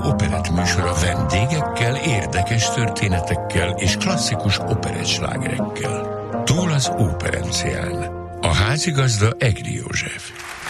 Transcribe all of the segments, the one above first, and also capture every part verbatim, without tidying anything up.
operett műsora vendégekkel, érdekes történetekkel és klasszikus operettslágerekkel. Túl az Óperencián. A házigazda Egri József.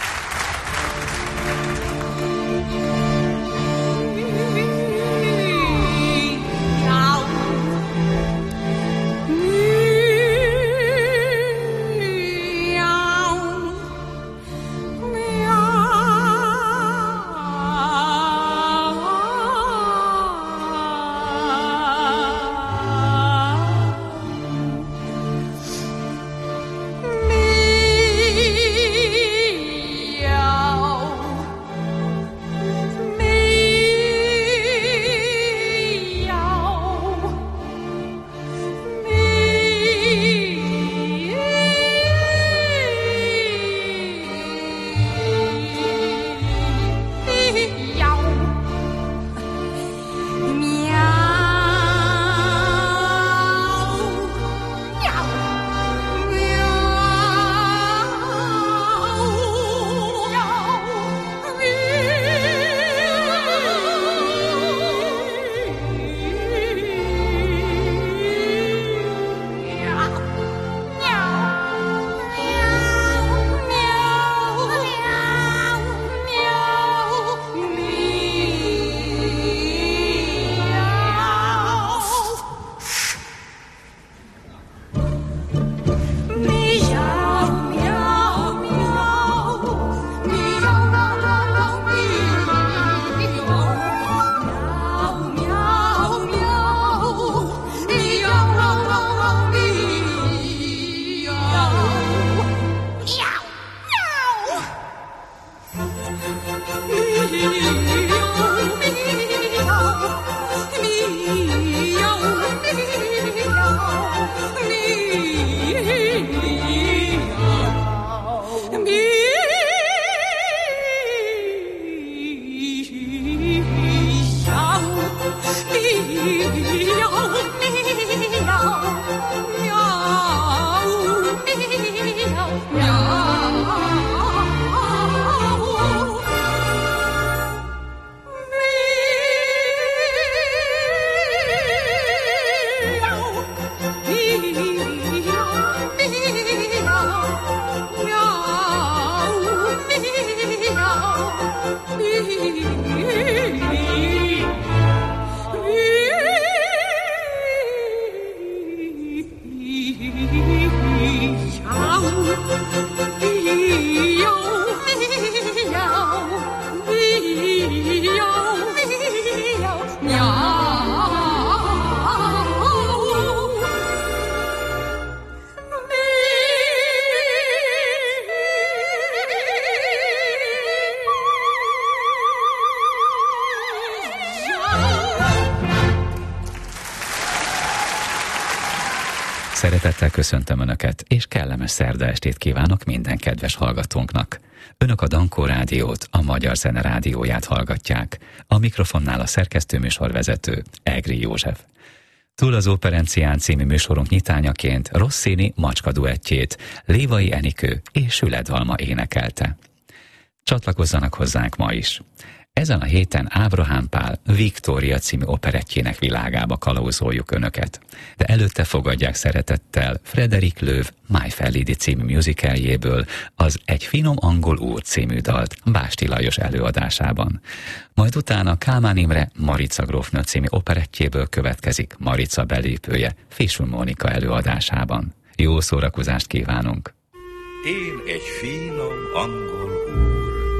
Szeretettel köszöntöm Önöket, és kellemes szerda estét kívánok minden kedves hallgatónknak. Önök a Dankó Rádiót, a Magyar Zene Rádióját hallgatják. A mikrofonnál a szerkesztőműsorvezető Egri József. Túl az Óperencián című műsorunk nyitányaként Rossini Macska duettjét Lévai Enikő és Sületvalma énekelte. Csatlakozzanak hozzánk ma is. Ezen a héten Ábrahám Pál Viktória című operettjének világába kalauzoljuk Önöket. De előtte fogadják szeretettel Frederick Loewe My Fair Lady című musicaljéből az Egy finom angol úr című dalt Básti Lajos előadásában. Majd utána Kálmán Imre Marica grófnő című operettjéből következik Marica belépője Fischl Mónika előadásában. Jó szórakozást kívánunk! Én egy finom angol úr.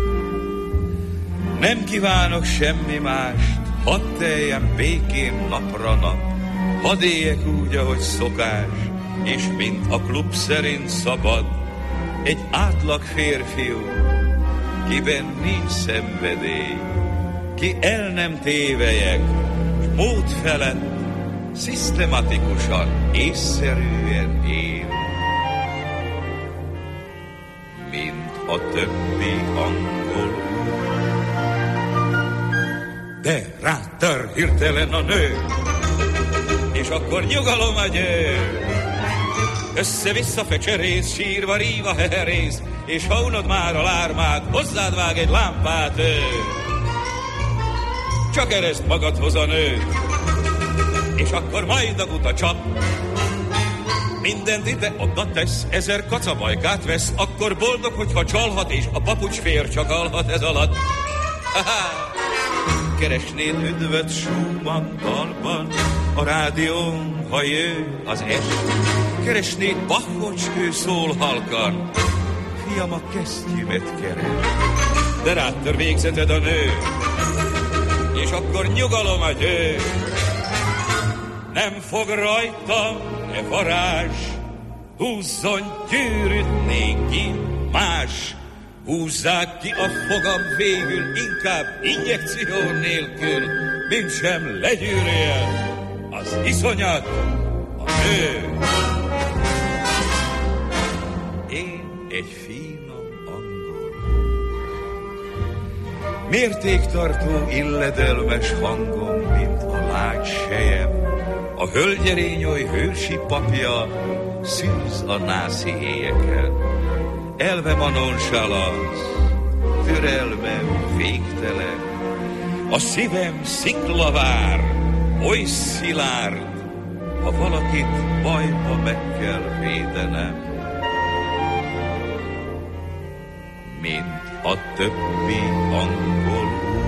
Nem kívánok semmi mást, hadd teljen békén napra nap, hadd éljek úgy, ahogy szokás, és mint a klub szerint szabad, egy átlag férfiú, kiben nincs szenvedély, ki el nem tévelyek, s mód felett, szisztematikusan, észszerűen él, mint a többi angol. De rátör hirtelen a nő, és akkor nyugalom a győ. Össze-vissza fecserész, sírva, ríva, heherész, és ha unod már a lármát, hozzád vág egy lámpát ő. csak ereszt magadhoz a nőt, és akkor majd a buta csap. Mindent ide-oda tesz, ezer kacabajkát vesz, akkor boldog, hogyha csalhat, és a papucs fér csak alhat ez alatt. Ha-ha! Keresnél üdvöt Schumann dalban, a rádión, ha jő az est. Keresnél Bachot, s ő szól halkan, fiam, a kesztyűmet keres. De rád tör végzeted a nő, és akkor nyugalom a győ. Nem fog rajtam e varázs, húzzon gyűrűt néki más. Húzzák ki a fogam végül, inkább injekció nélkül, mint sem legyűrje az iszonyat, a nő. Én egy finom angol, mértéktartó illedelmes hangom, mint a lágy sejem. A hölgyerényoly hősi papja szűz a nászi éjeken. Elvem a nonchalance, türelmem végtelen. A szívem sziklavár, oly szilárd, ha valakit bajba meg kell védenem. Mint a többi angol úr.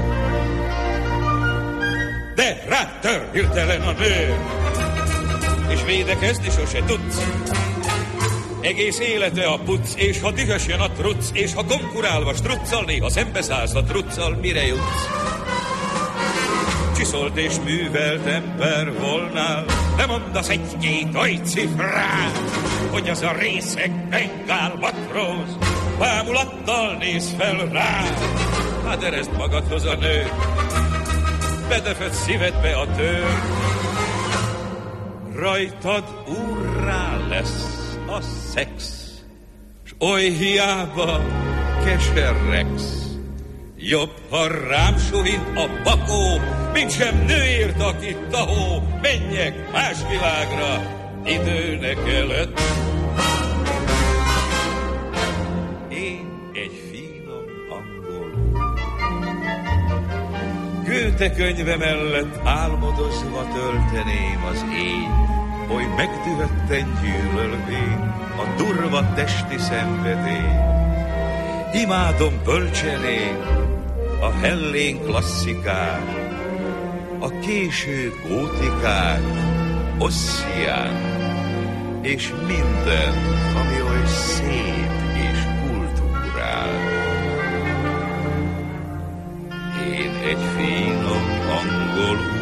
De rátör hirtelen a nő, és védekezni sose tudsz. Egész élete a puc, és ha dühös jön a truc, és ha konkurálva struccal, néha szembeszállsz a truccal, mire jutsz? Csiszolt és művelt ember volnál, de mondasz egy-két oly cifrát, hogy az a részeg bengál matróz bámulattal néz fel rá. Hát eresd magadhoz a nő, bedefed szívedbe a tör, rajtad úrrá lesz a szex, s oly hiába keserregsz. Jobb, ha rám suhint a bakó, mint sem nőért, akit tahó. Menjek más világra, időnek előtt. Én egy finom angol, Goethe könyve mellett álmodozva tölteném az éjt, oly megdühötten gyűlölvén a durva testi szenvedély. Imádom bölcsenén a hellén klasszikát, a késő gótikát, Ossiát, és minden, ami oly szép és kultúrál. Én egy finom angol úr,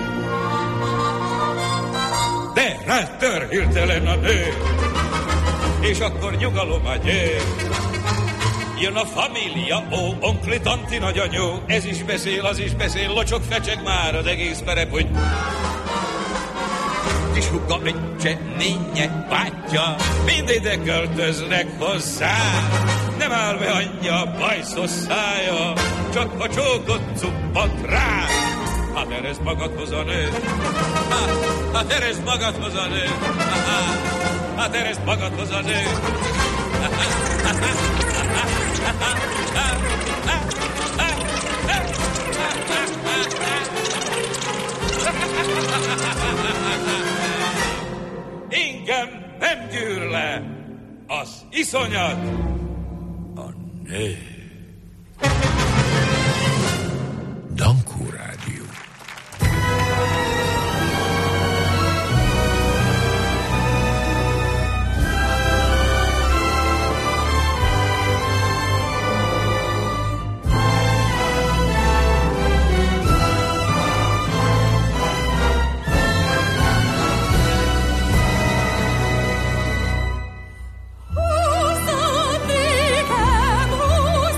de rátör hirtelen a nő, és akkor nyugalom a győ. Jön a família, ó, onkli, tanti, nagyanyó, ez is beszél, az is beszél, locsok, fecseg már az egész perepügy. Kis húga, öccse, nénye, bátyja, mind ide költöznek hozzá. Nem áll be anyja, bajszos szája, csak a csókot cuppat rá. Hát eresd magadhoz a nő, hát eresd magadhoz a nő, hát eresd magadhoz a nő. Engem nem gyűr le az iszonyat, a nő. Dankó Rádió. Húzzad nékem, húzzad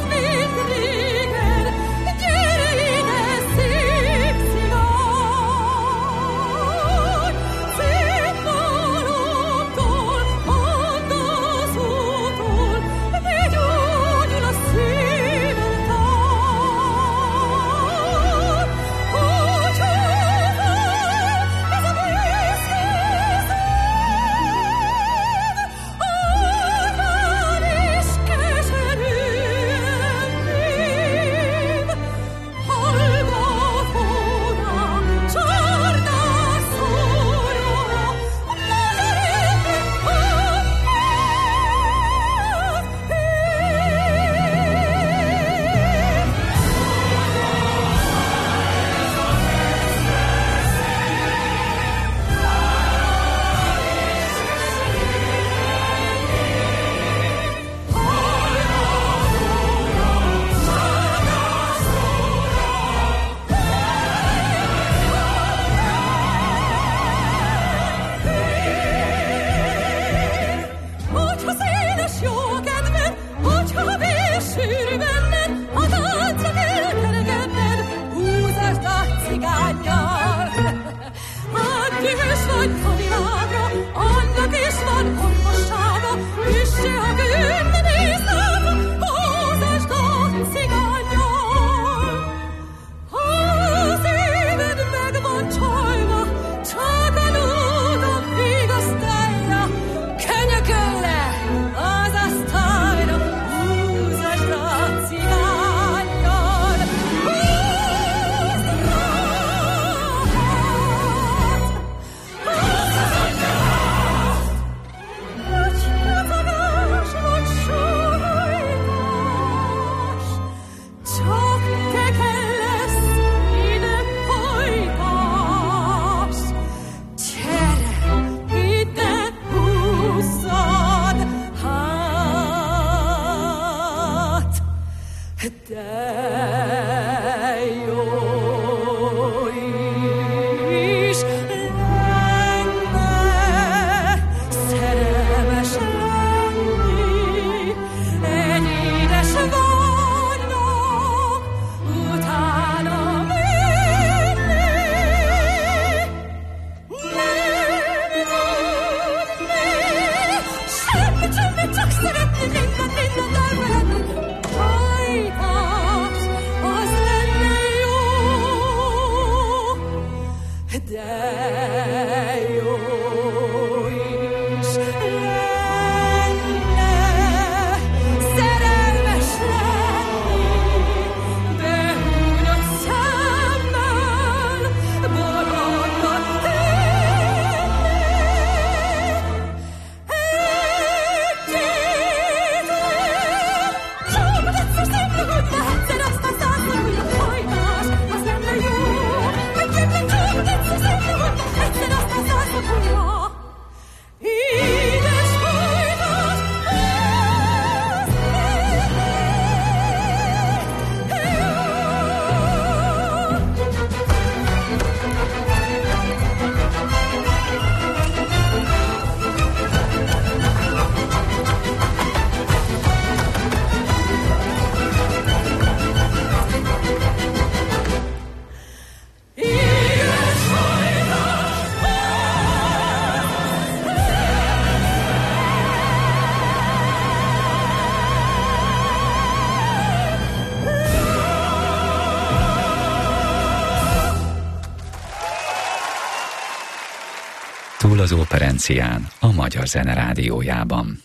Túl az operencián, a Magyar Zene Rádiójában.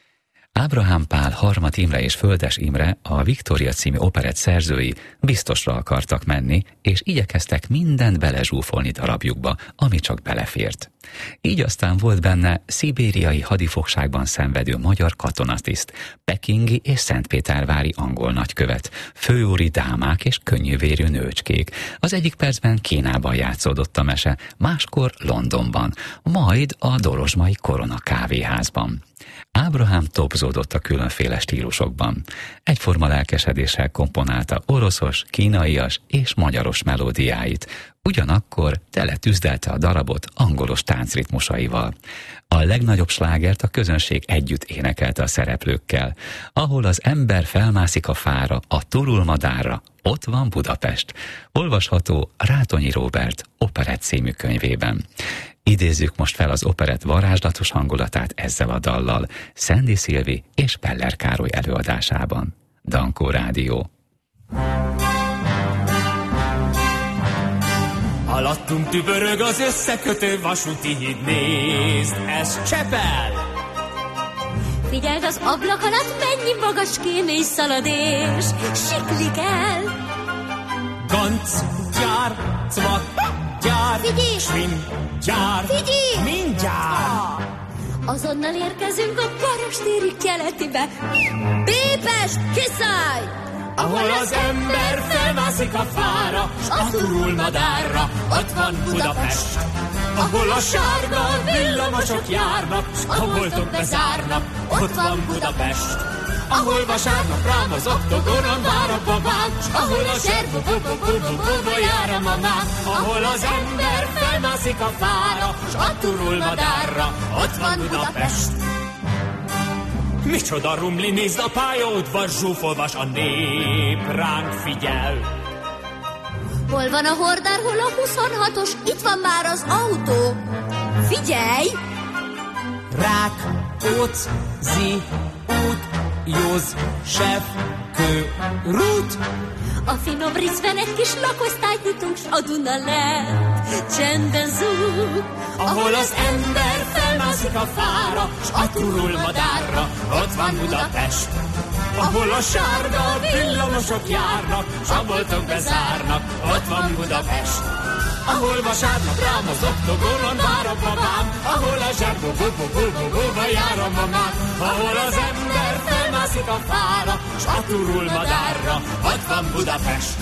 Ábrahám Pál, Harmat Imre és Földes Imre, a Viktória című operett szerzői biztosra akartak menni, és igyekeztek mindent belezsúfolni darabjukba, ami csak belefért. Így aztán volt benne szibériai hadifogságban szenvedő magyar katonatiszt, pekingi és szentpétervári angol nagykövet, főúri dámák és könnyűvérű nőcskék. Az egyik percben Kínában játszódott a mese, máskor Londonban, majd a Dorozsmai Korona kávéházban. Ábrahám topzódott a különféle stílusokban. Egyforma lelkesedéssel komponálta oroszos, kínaias és magyaros melódiáit, ugyanakkor teletűzdelte a darabot angolos táncritmusaival. A legnagyobb slágert a közönség együtt énekelte a szereplőkkel. Ahol az ember felmászik a fára, a turulmadárra, ott van Budapest. Olvasható Rátonyi Róbert operett című könyvében. Idézzük most fel az operett varázslatos hangulatát ezzel a dallal, Szendi Szilvi és Peller Károly előadásában. Dankó Rádió. Alattunk tübörög az összekötő vasúti híd, nézd, ez Csepel! Figyeld az ablak alatt, mennyi magas kémény szalad és siklik el. Ganc, gyár, cvak, gyár, Figyelj! svin, gyár, Figyelj! mindjárt! Azonnal érkezünk a Barostéri keletibe. Pépes, kiszállj! Ahol az ember felmászik a fára, s a turulmadárra, ott van Budapest. Ahol a sárga villamosok járnak, s a boltok bezárnak, ott van Budapest. Ahol vasárnap rám az oktogonon vár a babám, s ahol a zserbo bobo bobo bobo jár a mamám. Ahol az ember felmászik a fára, s a turulmadárra, ott van Budapest. Micsoda rumli, nézd a pályaudvar, zsúfolvas a nép, ránk figyel. Hol van a hordár, hol a huszonhatos? Itt van már az autó. Figyelj! Rák, óc, zi, út, józ, sef, kő, rút. A finom rizben egy kis lakosztályt nyitunk, s a Duna lent csendben zúg. Ahol az ember felmászik a fára, s a turulmadárra, ott van Budapest. Ahol a sárga villamosok járnak, s a boltok bezárnak, ott van Budapest. Ahol vasárnap rám az oktogonon vár a babám, ahol a zserbo bubu bubu buba jár a mamám. Ahol az ember felmászik a fára, s a turulmadárra, ott van Budapest.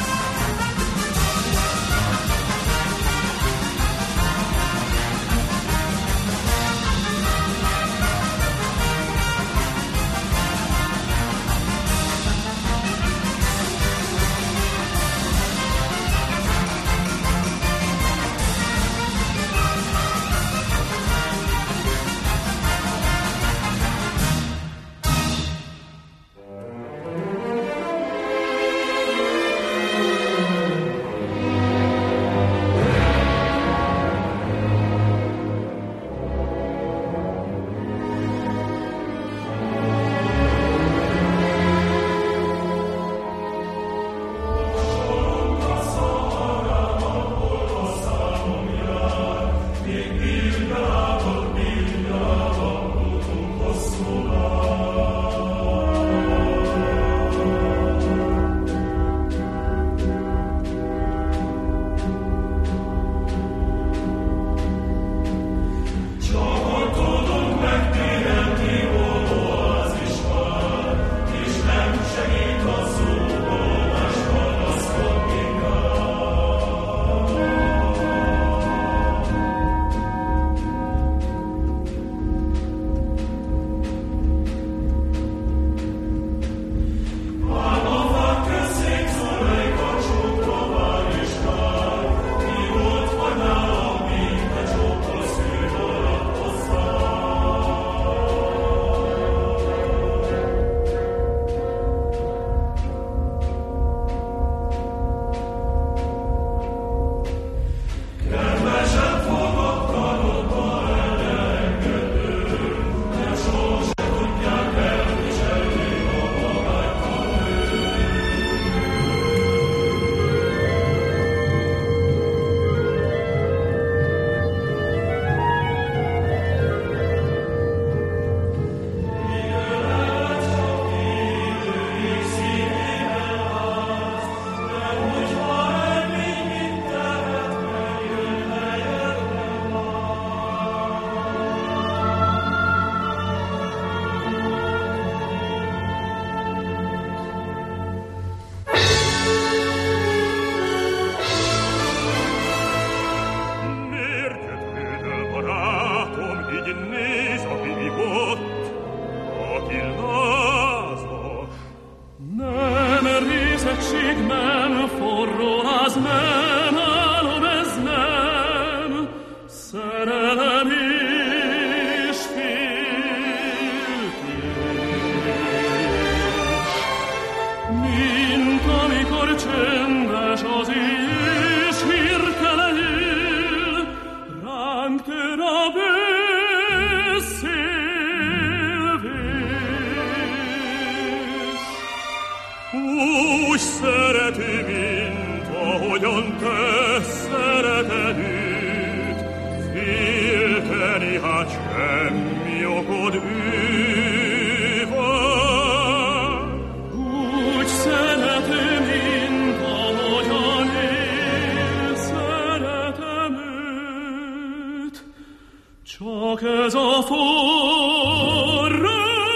Csak ez a forró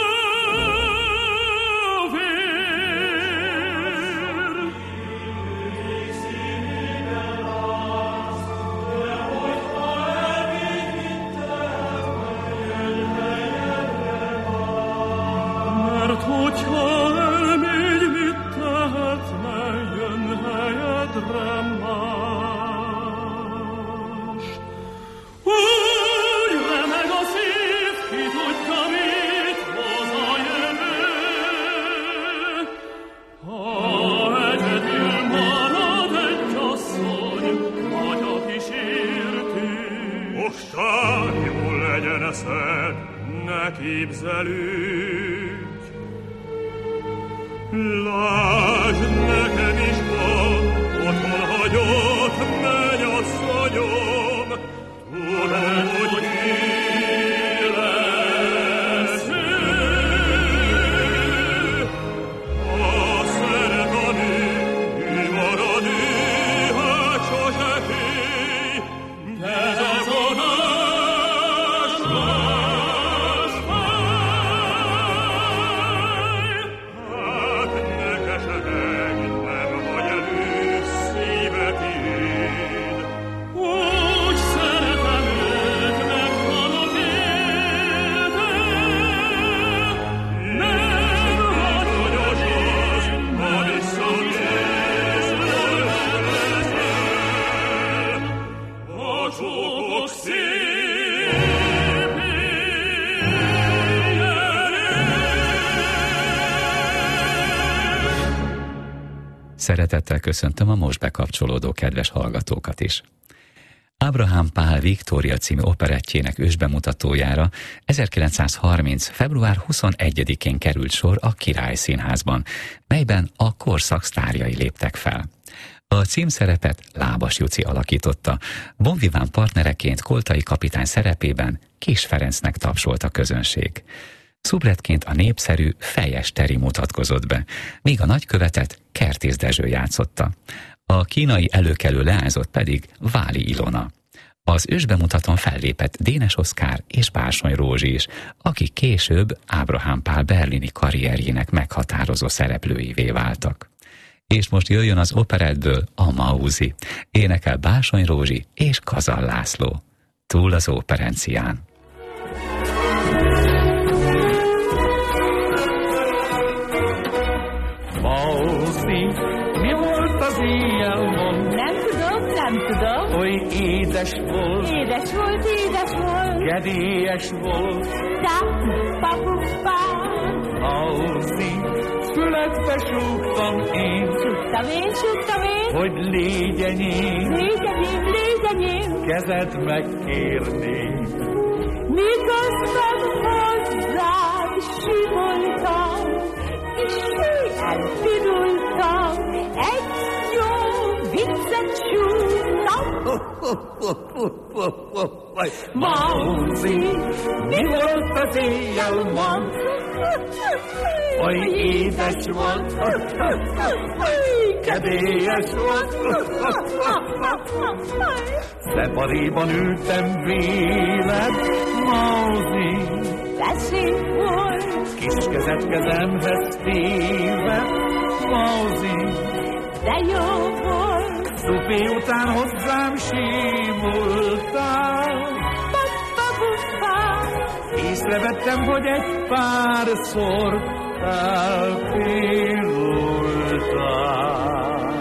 képzelők. Lásd, nekem is van, otthon hagyott mennyasszonyom, tudom, hogy ki lesz ő. Ha szeret a nő, ő marad ő, hát sose fél, ez a Szeretettel köszöntöm a most bekapcsolódó kedves hallgatókat is. Abraham Pál Viktória című operettjének ősbemutatójára ezerkilencszázharminc. február huszonegyedikén került sor a Király Színházban, melyben a korszak sztárjai léptek fel. A címszerepet Lábas Juci alakította, Bon Vivant partnereként Koltai kapitány szerepében Kiss Ferencnek tapsolt a közönség. Szubretként a népszerű Fejes Teri mutatkozott be, míg a nagykövetet Kertész Dezső játszotta. A kínai előkelő leányzott pedig Váli Ilona. Az ősbemutatón fellépett Dénes Oszkár és Bársony Rózsi is, akik később Abraham Pál berlini karrierjének meghatározó szereplőivé váltak. És most jöjjön az operettből a Mauzi, énekel Bársony Rózsi és Kazal László. Túl az operencián. Mauzi, mi volt az éjjel, mond? Nem tudom, nem tudom. Oly édes volt. Édes volt, édes volt. Kedélyes volt. Ta-pa-pu-pa. Mauzi, füledbe súgtam én. Súgtam én, súgtam én. Hogy légy enyém. Légy enyém, légy enyém. Kezed megkérném. Miközben hozzád simoltam, és elpirultam, egy jó viccet súgtam. Mauzi, mi volt az éjjel, mond? Oly édes volt, kedélyes volt. Szeparéban ültem véled, Mauzi. De szép volt. Kis kezed kezemhez téve, Mauzi. De jó volt. Szupé után hozzám símultál. Pa-pa-pu-pa. Észrevettem, hogy egy párszor elpirultál.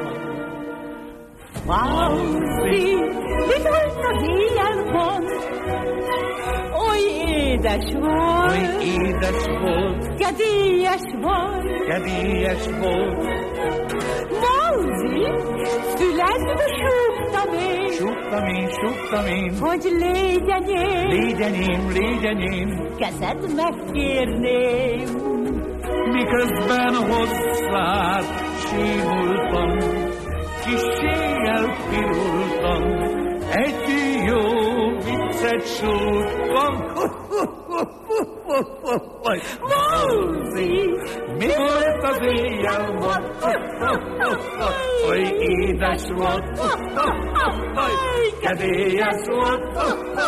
Mauzi, mi volt az éjjel, mond? Oly édes volt. Oly édes volt. Kedélyes volt. Kedélyes volt. Mauzi, füledbe súgtam én. Súgtam én, súgtam én. Hogy légy enyém. Légy enyém, légy enyém. Kezed megkérném. Miközben hozzád símultam, kissé elpirultam, egy jó viccet súgtam. Mózi, mi volt az éjjel volt? Oly édes volt, oly kedélyes volt.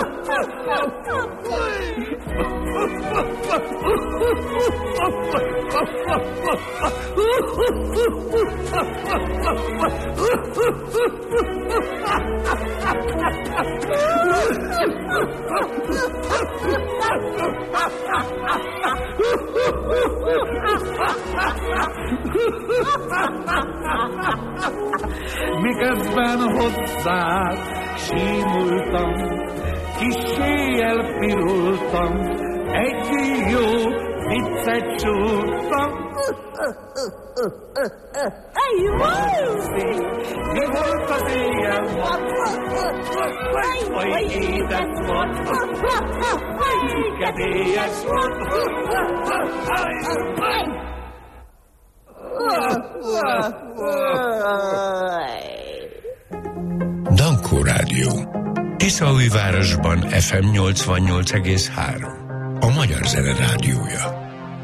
Miközben hozzád símultam, kissé elpirultam, egy jó viccet csúrtam. Ej, Mózi! Mi volt az éjjel volt? Oly édes volt, oly kedélyes volt. Dankó Rádió. Tiszaújvárosban ef em nyolcvannyolc egész három. A Magyar Zene Rádiója.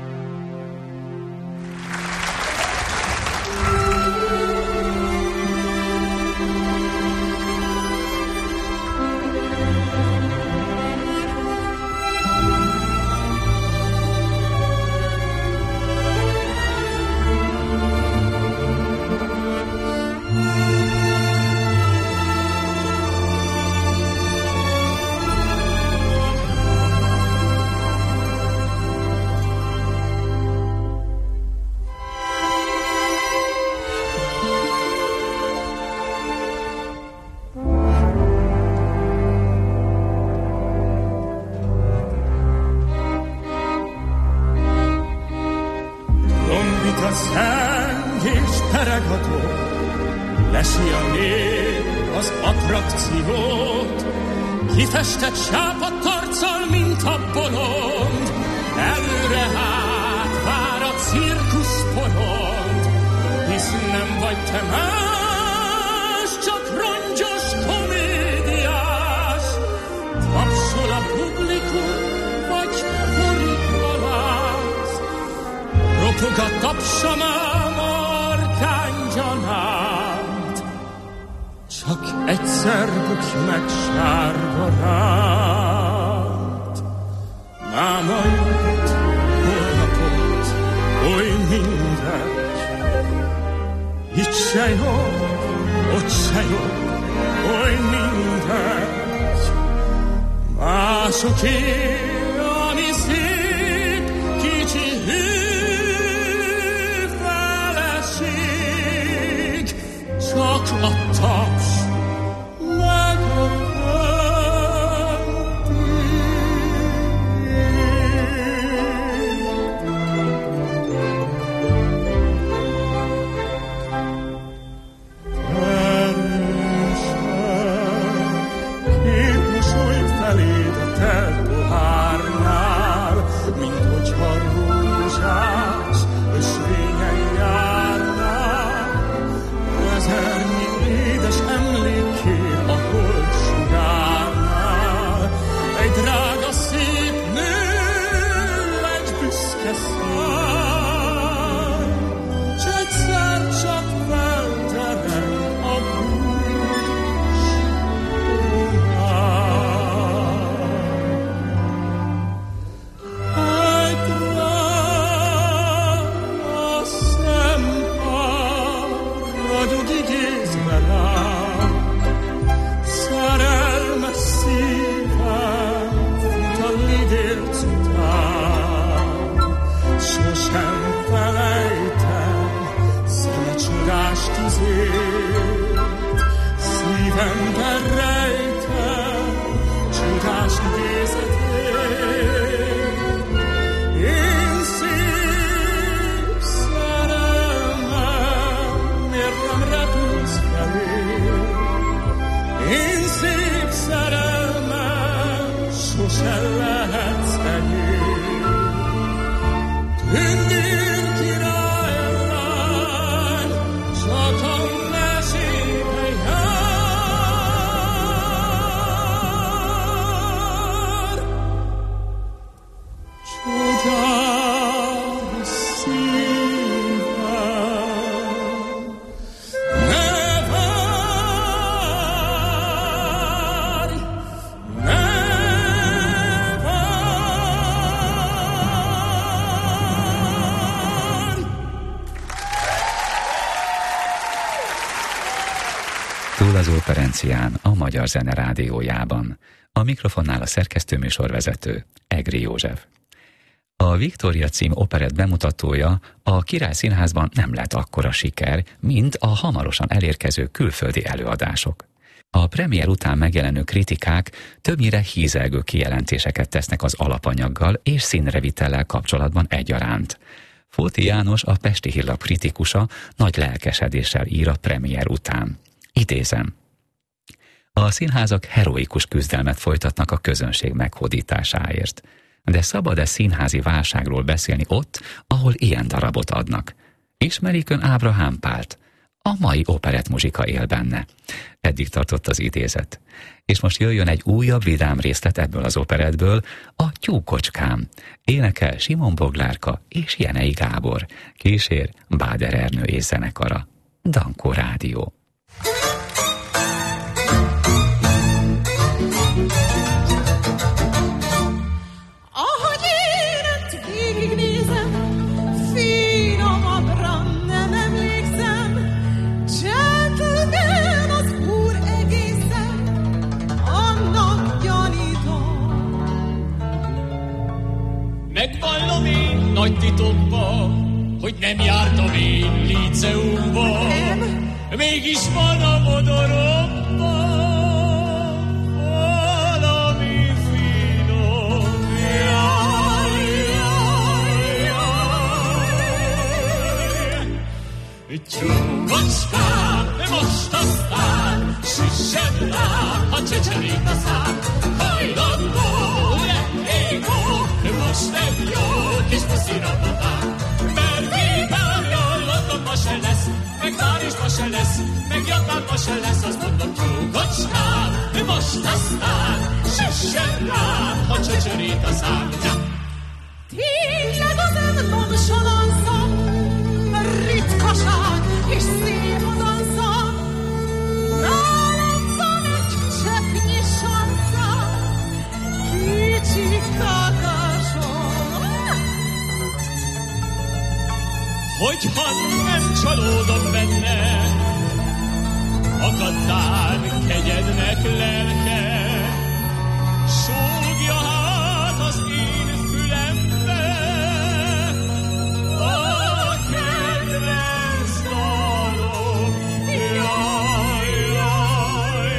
Kifestett sápadt arccal, mint a bolond, előre hát vár a cirkuszporond, hisz nem vagy te más, csak rongyos komédiás. Tapsol a publikum, vagy porikalász, ropog a tapsamám arkánygyanánt. Csak egyszer bukj meg sárga rád. Máma jött, holnapot, oly mindegy. Itt se jó, ott se jó, oly mindegy. Másoké, ami szép, kicsi hű feleség, csak a taps. Csak az Operencián, a Magyar Zene Rádiójában. A mikrofonnál a szerkesztőműsorvezető, Egri József. A Viktória cím operett bemutatója a Király Színházban nem lett akkora siker, mint a hamarosan elérkező külföldi előadások. A premier után megjelenő kritikák többnyire hízelgő kijelentéseket tesznek az alapanyaggal és színrevitellel kapcsolatban egyaránt. Fóti János, a Pesti Hírlap kritikusa nagy lelkesedéssel ír a premier után. Idézem: a színházak heroikus küzdelmet folytatnak a közönség meghódításáért. De szabad-e színházi válságról beszélni ott, ahol ilyen darabot adnak? Ismerik ön Ábrahám Pált? A mai operettmuzsika él benne. Eddig tartott az idézet. És most jöjjön egy újabb vidám részlet ebből az operettből, a Tyúkocskám. Énekel Simon Boglárka és Jenei Gábor. Kísér Báder Ernő és zenekara. Dankó Rádió. Megvallom én nagy titokba, hogy nem jártam én líceumba, mégis van a modoromban valami finom. Jaj, jaj, jaj. Tyúkocskám, most aztán süssem rá, ha csöcsörít a szám, hajlandó lennék, most nem jó kis puszira babám, mert végárjallottam ma se lesz, meg Párizsba se lesz, meg Japánba se lesz, azt mondom, Tyúkocskám, most aztán süssen rám, ha csöcsörít a szám. Tényleg az ön nonchalanza, ritkaság és színvonansza, nálam van egy cseppnyi sansza, kicsi kakásom. Hogyha nem csalódom benne, akadtál kegyednek lelke, súgja hát az én fülembe a kedvenc dalom. Jaj, jaj,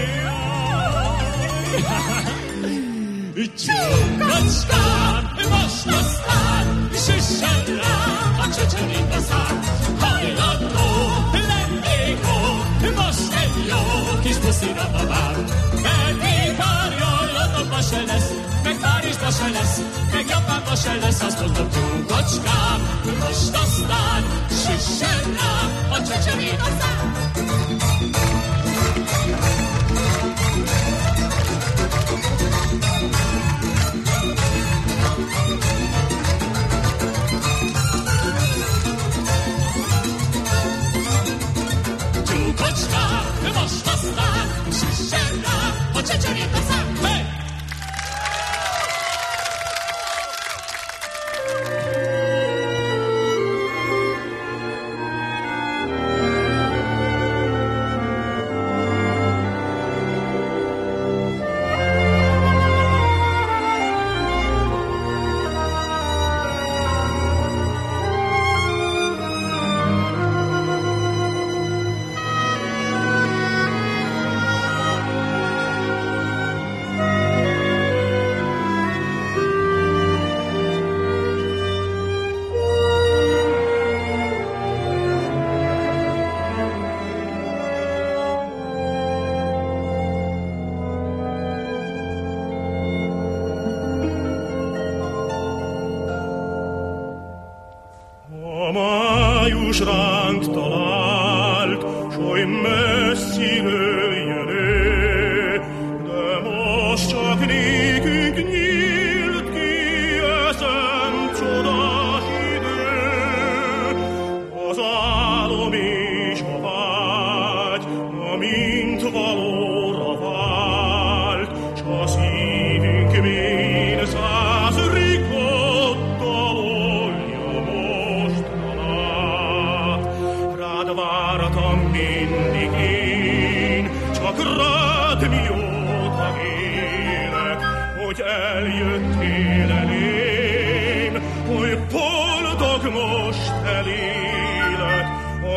jaj. Tyúkocskám, most aztán süssen rám, a csöcsörít a szám, hajlandó lennék, ó, most egy jó kis puszira babám, mert még párjallottakba se lesz, meg Párizsba se lesz, meg Japánba se lesz, azt mondom, Tyúkocskám, most aztán süssen rám, a csöcsörít a szám. Tyúkocskám, most aztán süssen rám, a csöcsörít a szám. Hey!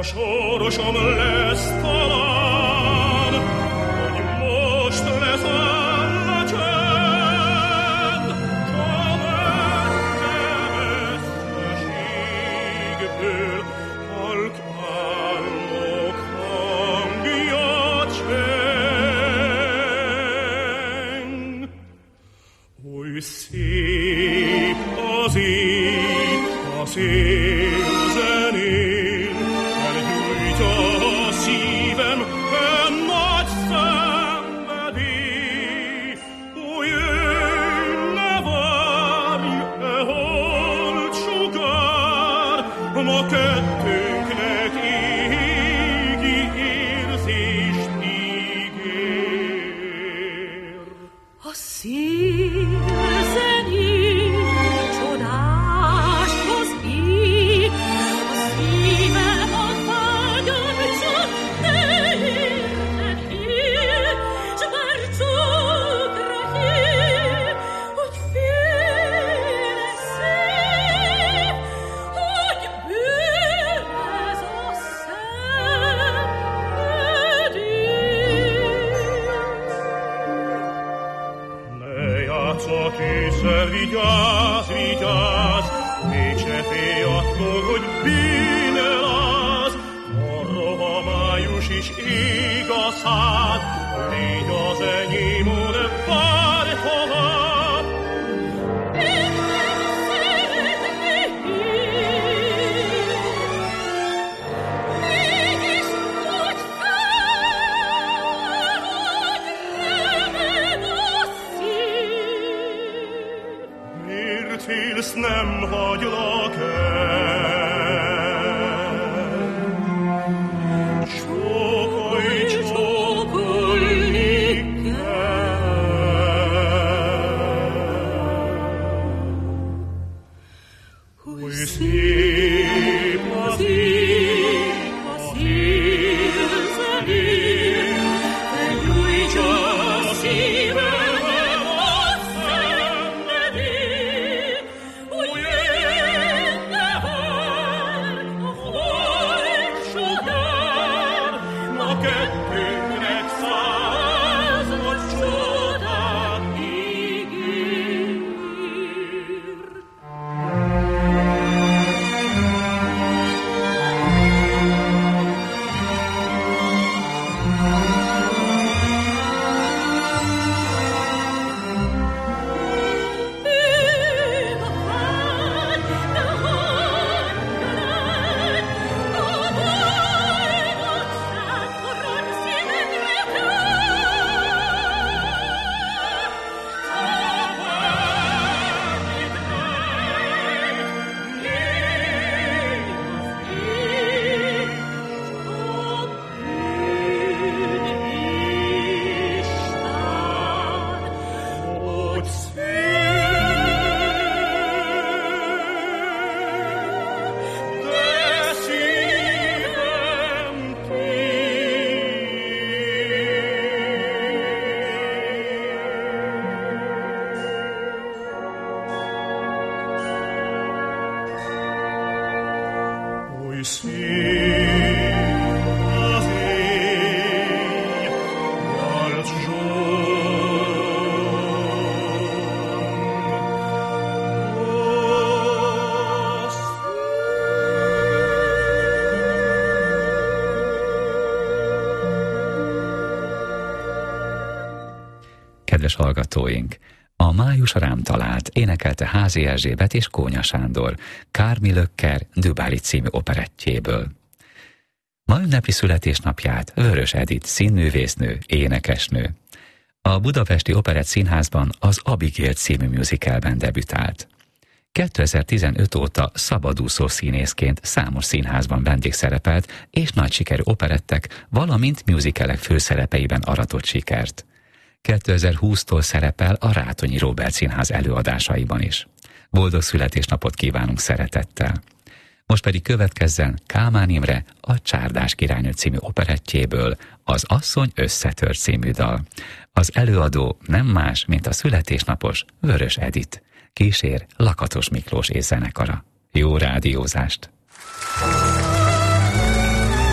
sorosom lesz talán, hogy most leszáll a csend, s a mette messzeségből halk álmok hangja cseng. Oly szép az ég, a szél zenén, elgyújtja a szívem e nagy szenvedély. Ó, jöjj, ne várj, e holt sugár, ma kettőnknek égi érzést ígér. A szél zenén csodás az ég, a szívem a vágyam csak te érted él, s bár csókra hív, hogy félre szép, hogy bűn ez a szenvedély. Ne játsz a tűzzel, vigyázz, vigyázz, mégse félj attól, hogy bűne láz. A roha május is ég a szád, légy az enyém, ó, de várj tovább. Én nem szeretnék, mégis úgy fel, hogy remeg a szív. Miért félsz, nem hagylak el? Csókolj, csókolni kell. Oly szép az ég, a szél zenén, elgyújtja a szívem a nagy szenvedély. Ó, jöjj, ne várj, a holt sugár, ma kettőnknek század csodát ígér. Ég a vágy, de hangereg, a boldogság forró szívemre Oly szép az ég, nyolc Kedves hallgatóink! A Május rám talált énekelte Házi Erzsébet és Kónya Sándor Kármi Lökker Dubári című operettjéből. Ma ünnepli születésnapját Vörös Edith színművésznő, énekesnő. A Budapesti Operett Színházban az Abigail című musicalben debütált. kétezer-tizenöt óta szabadúszó színészként számos színházban vendégszerepelt és nagy sikerű operettek, valamint musicalek főszerepeiben aratott sikert. kétezer-húsztól szerepel a Rátonyi Róbert Színház előadásaiban is. Boldog születésnapot kívánunk szeretettel! Most pedig következzen Kálmán Imre a Csárdás királynő című operettjéből az Asszony összetört című dal. Az előadó nem más, mint a születésnapos Vörös Edith. Kísér Lakatos Miklós és zenekara. Jó rádiózást!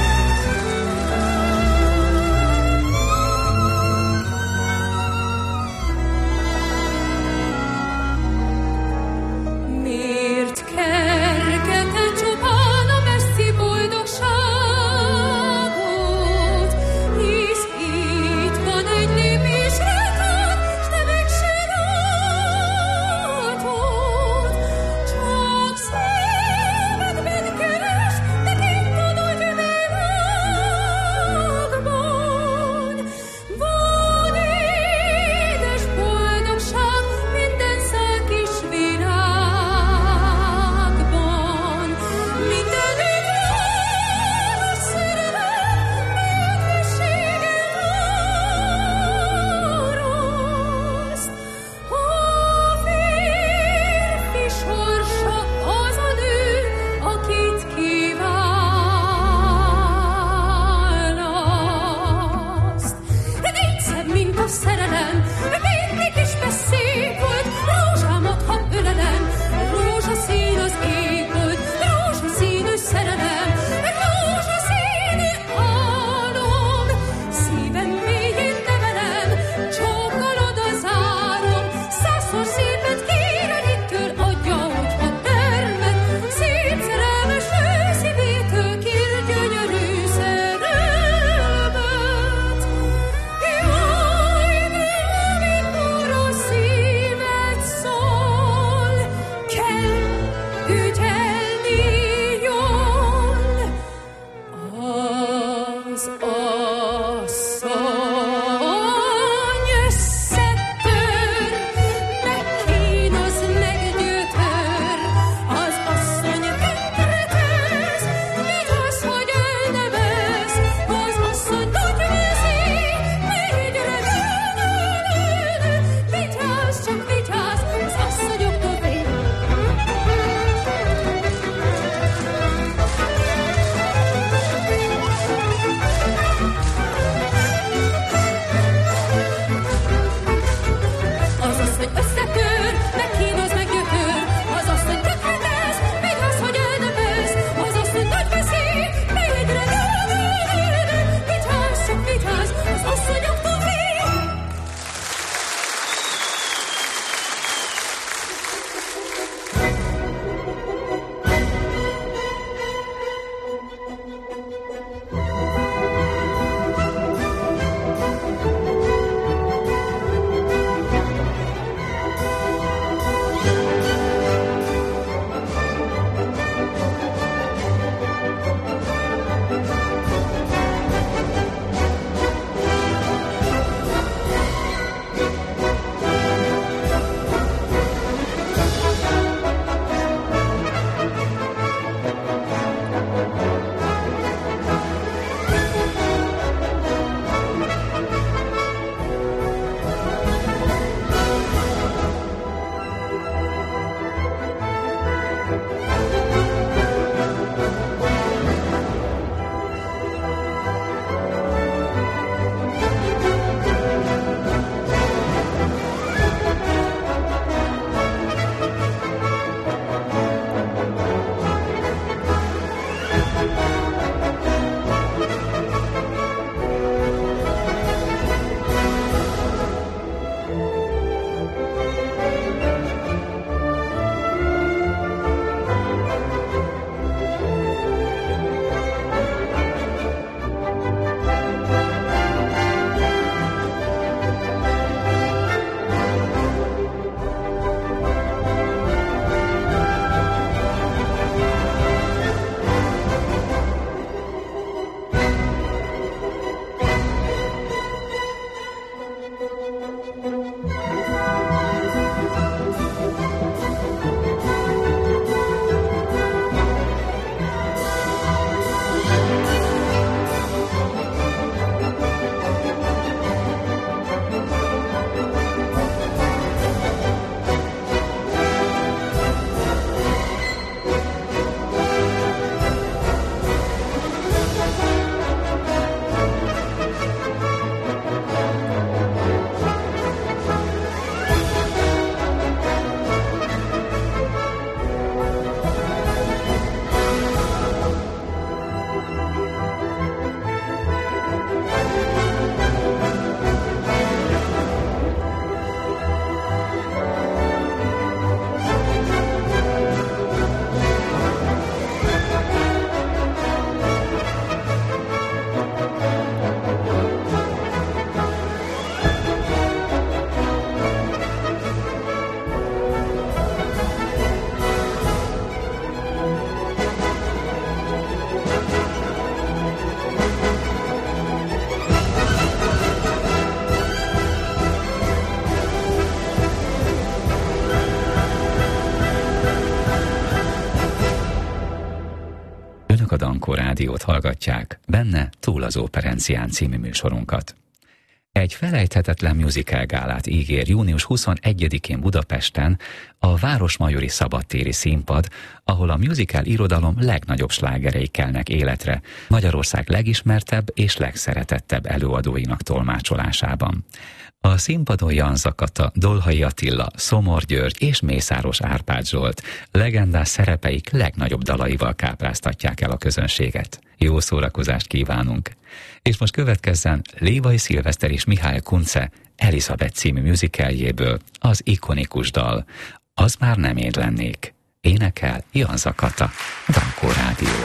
Rádiót hallgatják, benne Túl az Operencián című műsorunkat. Egy felejthetetlen musical gálát ígér június huszonegyedikén Budapesten a Városmajori Szabadtéri Színpad, ahol a musical irodalom legnagyobb slágerei kelnek életre, Magyarország legismertebb és legszeretettebb előadóinak tolmácsolásában. A színpadon Jan Zakata, Dolhai Attila, Szomor György és Mészáros Árpád Zsolt legendás szerepeik legnagyobb dalaival kápráztatják el a közönséget. Jó szórakozást kívánunk! És most következzen Lévai Szilveszter és Mihály Kunce Elizabeth című musicaljéből az ikonikus dal Az már nem én lennék. Énekel Jan Zakata, Dankó Rádió.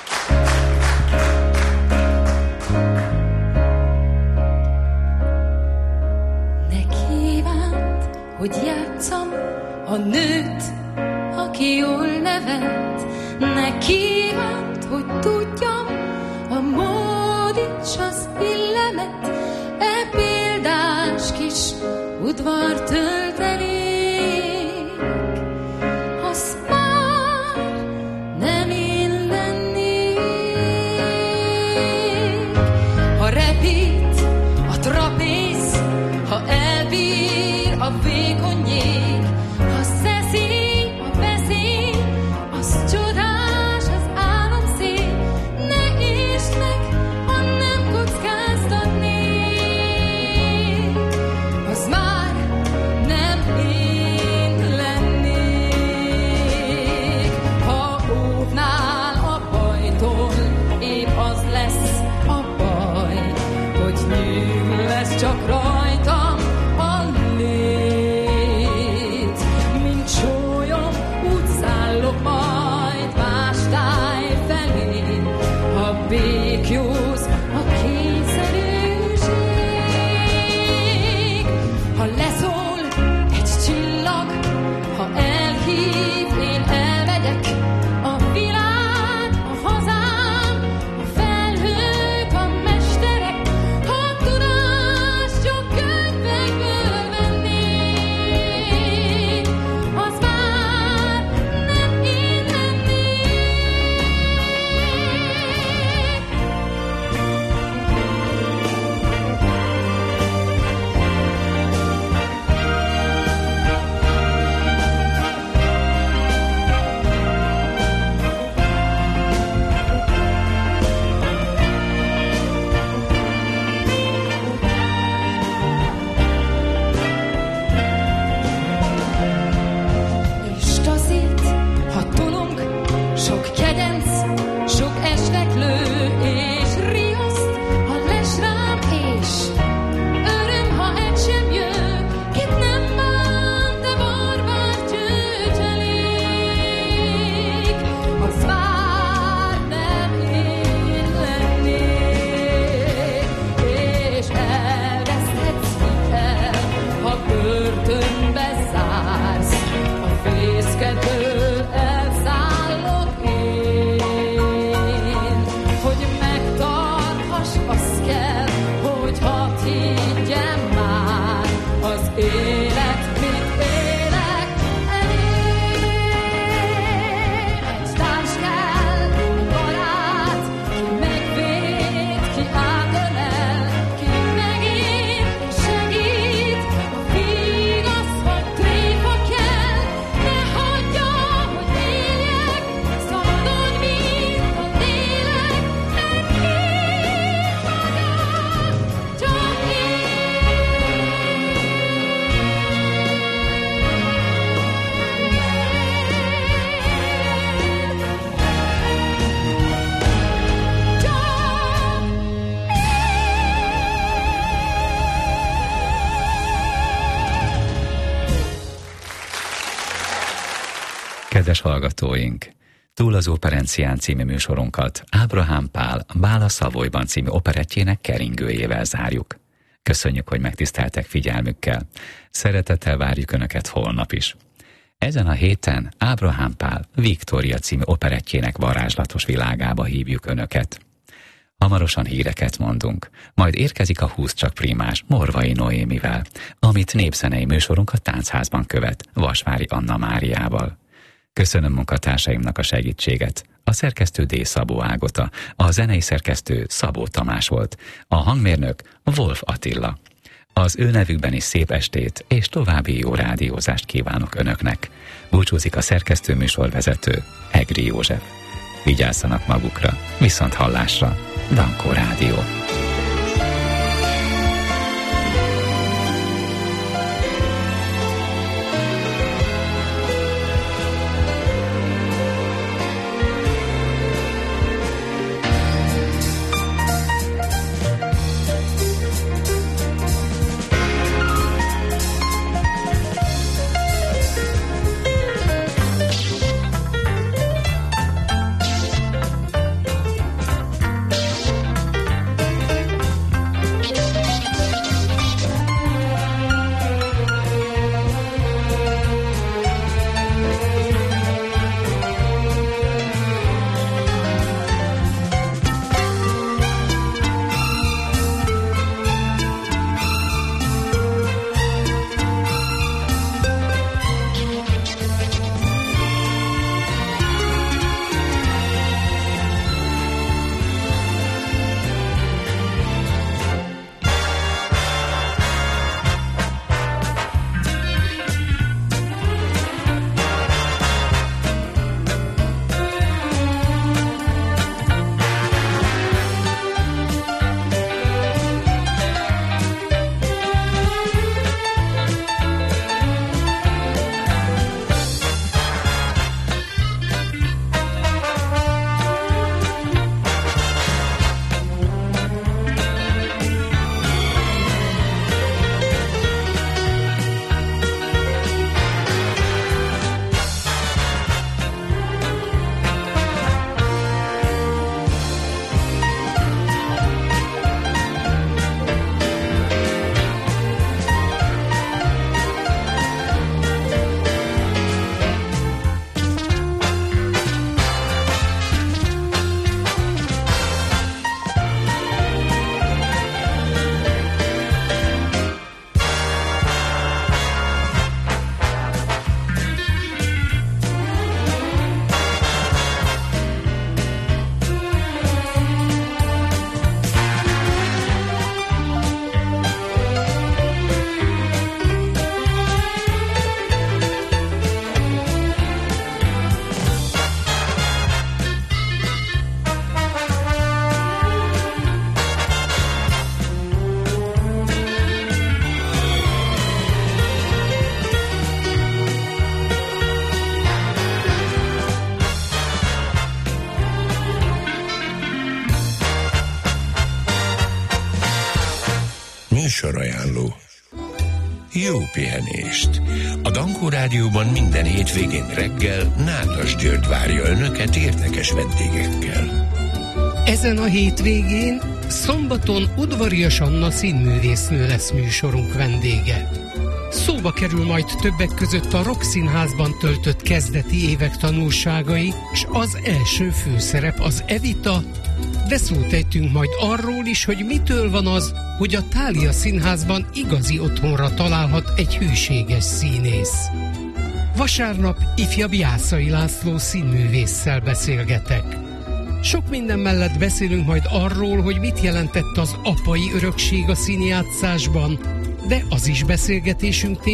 Hogy játszam a nőt, aki jól nevet, ne kívánt, hogy tudjam a mód és az illemet, e példás kis udvar töltelék. Az már nem én lennék, ha repít a trapéz, ha elbír a vékony jég, ha szeszi a veszély, az csodás, az álomszél. Ne értsd meg, ha nem kockáztatnék, az már nem én lennék. Ha óvnál a bajtól, épp az lesz a baj, hogy nyűg lesz csak rajtam a lét. Mint sólyom, úgy szállok majd más táj felé, ha békjóz a kényszerűség. Ha leszól egy csillag, ha elhív, én elmegyek. A világ, a hazám, a felhők, a mesterek, ha tudást csak könyvekből vennék, az már nem én lennék. És taszít, ha tolunk, sok kegyenc, sok esdeklő, és riaszt, ha les rám, és öröm, ha egy sem jön, kit nem bánt, de barbár csőcselék, az már nem én lennék. És elveszthetsz hitel, ha börtönbe zársz, a fészketől elszállok én. Hogy megtarthass, az kell, hogy hadd higgyem már, az élet, mit élek elég. Egy társ kell, barát, ki megvéd, ki átölel, ki megért és segít, a vigasz vagy tréfa kell. Ne hagyja, hogy éljek, szabadon, mint a lélek, mert én vagyok, csak én. Kedves hallgatóink! Túl az Operencián című műsorunkat Ábrahám Pál Bála Szavolyban című operettjének keringőjével zárjuk. Köszönjük, hogy megtiszteltek figyelmükkel. Szeretettel várjuk Önöket holnap is. Ezen a héten Ábrahám Pál Viktória című operettjének varázslatos világába hívjuk Önöket. Hamarosan híreket mondunk, majd érkezik a húsz csak primás Morvai Noémivel, amit népzenei műsorunk a Táncházban követ Vasvári Anna Máriával. Köszönöm munkatársaimnak a segítséget. A szerkesztő D. Szabó Ágota, a zenei szerkesztő Szabó Tamás volt, a hangmérnök Wolf Attila. Az ő nevükben is szép estét és további jó rádiózást kívánok önöknek. Búcsúzik a szerkesztő műsorvezető Egri József. Vigyázzanak magukra, viszont hallásra, Dankó Rádió. Műsorajánló. Jó pihenést! A Dankó Rádióban minden hétvégén reggel Nádas György várja önöket érdekes vendégekkel. Ezen a hétvégén szombaton Udvarias Anna színművésznő lesz műsorunk vendége. Szóba kerül majd többek között a Rock Színházban töltött kezdeti évek tanulságai, és az első főszerep az Evita, de szót ejtünk majd arról is, hogy mitől van az, hogy a Thália Színházban igazi otthonra találhat egy hűséges színész. Vasárnap ifjabb Jászai László színművésszel beszélgetek. Sok minden mellett beszélünk majd arról, hogy mit jelentett az apai örökség a színjátszásban, de az is beszélgetésünk témája,